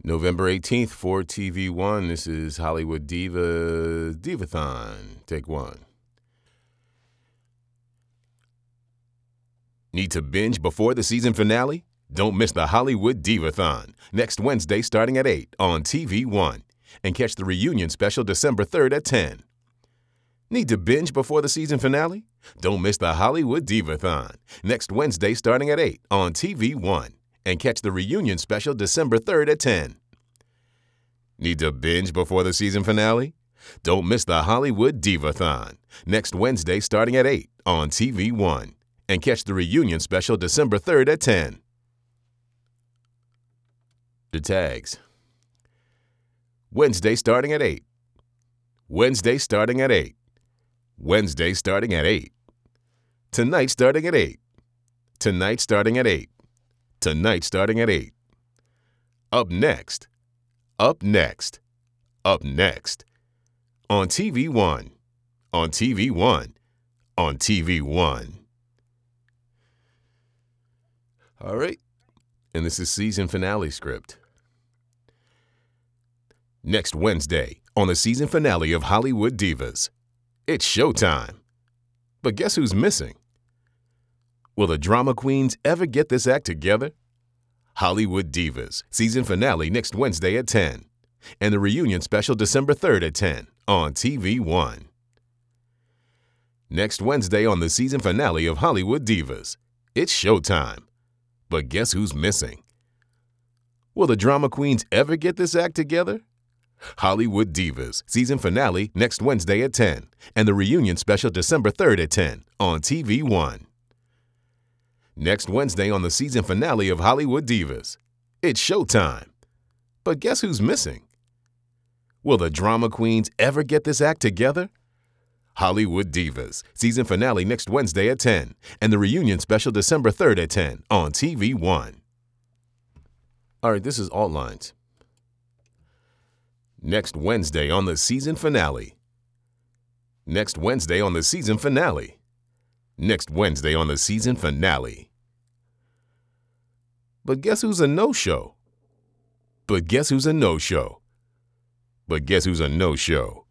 November 18th for TV One. This is Hollywood Divathon. Take one. Need to binge before the season finale? Don't miss the Hollywood Divathon next Wednesday starting at 8 on TV One. And catch the reunion special December 3rd at 10. Need to binge before the season finale? Don't miss the Hollywood Divathon next Wednesday starting at 8 on TV One. And catch the reunion special December 3rd at 10. Need to binge before the season finale? Don't miss the Hollywood Divathon next Wednesday starting at 8 on TV One. And catch the reunion special December 3rd at 10. The tags. Wednesday starting at 8. Wednesday starting at 8. Wednesday starting at 8. Tonight starting at 8. Tonight starting at 8. Tonight starting at 8. Up next. Up next. Up next. On TV One. On TV One. On TV One. All right. And this is season finale script. Next Wednesday on the season finale of Hollywood Divas. It's showtime. But guess who's missing? Will the drama queens ever get this act together? Hollywood Divas, season finale next Wednesday at 10. And the reunion special December 3rd at 10 on TV One. Next Wednesday on the season finale of Hollywood Divas. It's showtime. But guess who's missing? Will the drama queens ever get this act together? Hollywood Divas, season finale next Wednesday at 10. And the reunion special December 3rd at 10 on TV One. Next Wednesday on the season finale of Hollywood Divas. It's showtime. But guess who's missing? Will the drama queens ever get this act together? Hollywood Divas, season finale next Wednesday at 10. And the reunion special December 3rd at 10 on TV One. All right, this is alt lines. Next Wednesday on the season finale. Next Wednesday on the season finale. Next Wednesday on the season finale. But guess who's a no-show? But guess who's a no-show? But guess who's a no-show?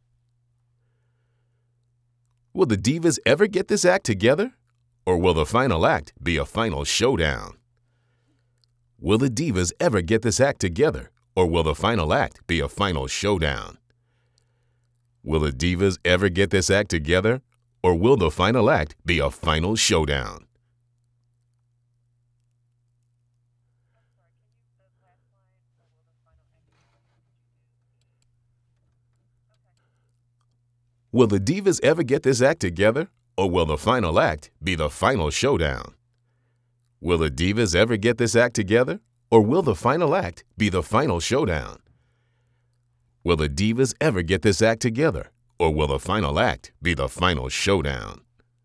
Will the divas ever get this act together? Or will the final act be a final showdown? Will the divas ever get this act together? Or will the final act be a final showdown? Will the divas ever get this act together? Or will the final act be a final showdown? Will the divas ever get this act together? Or will the final act be the final showdown? Will the divas ever get this act together? Or will the final act be the final showdown? Will the divas ever get this act together? Or will the final act be the final showdown?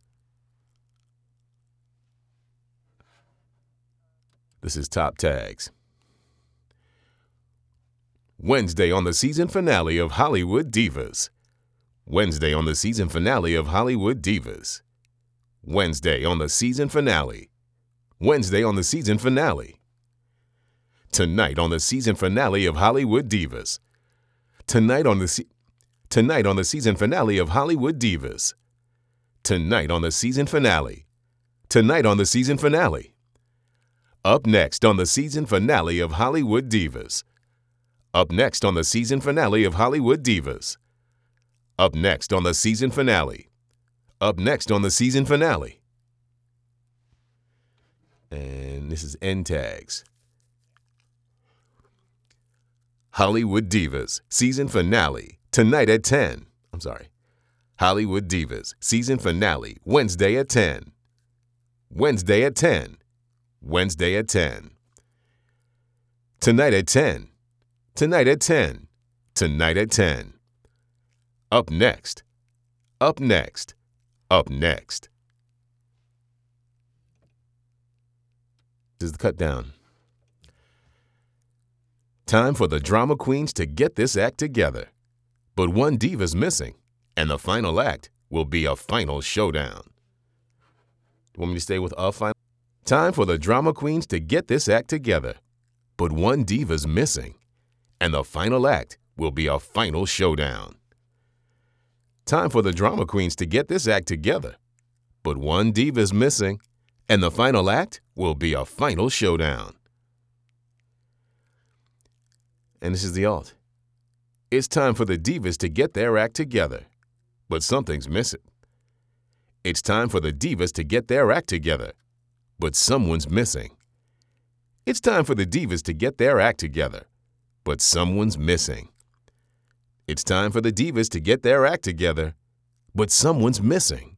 This is top tags. Wednesday on the season finale of Hollywood Divas. Wednesday on the season finale of Hollywood Divas. Wednesday on the season finale. Wednesday on the season finale. Tonight on the season finale of Hollywood Divas. Tonight on the season finale of Hollywood Divas. Tonight on the season finale. Tonight on the season finale. Up next on the season finale of Hollywood Divas. Up next on the season finale of Hollywood Divas. Up next on the season finale. Up next on the season finale. And this is end tags. Hollywood Divas, season finale, tonight at 10. Hollywood Divas, season finale, Wednesday at 10. Wednesday at 10. Wednesday at 10. Tonight at 10. Tonight at 10. Tonight at 10. Up next. Up next. Up next. This is the cut down. Time for the drama queens to get this act together. But one diva's missing, and the final act will be a final showdown. You want me to stay with a final? Time for the drama queens to get this act together. But one diva's missing, and the final act will be a final showdown. Time for the drama queens to get this act together. But one diva is missing, and the final act will be a final showdown. And this is the alt. It's time for the divas to get their act together, but something's missing. It's time for the divas to get their act together, but someone's missing. It's time for the divas to get their act together, but someone's missing. It's time for the divas to get their act together, but someone's missing.